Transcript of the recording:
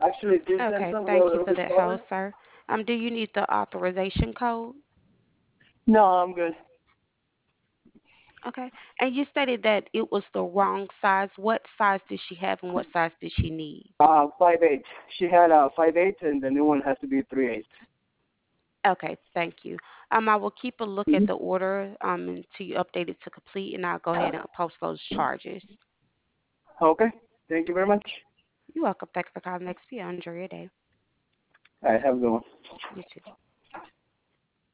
Actually, did you send Okay, some thank you where for we that started? help, sir. Do you need the authorization code? No, I'm good. Okay. And you stated that it was the wrong size. What size did she have and what size did she need? 5/8. She had a 5/8, and the new one has to be 3/8. Okay, thank you. I will keep a look at Mm-hmm. the order until you update it to complete, and I'll go ahead and post those charges. Okay. Thank you very much. You're welcome. Thanks for calling XP. Enjoy your day. All right. Have a good one. You too.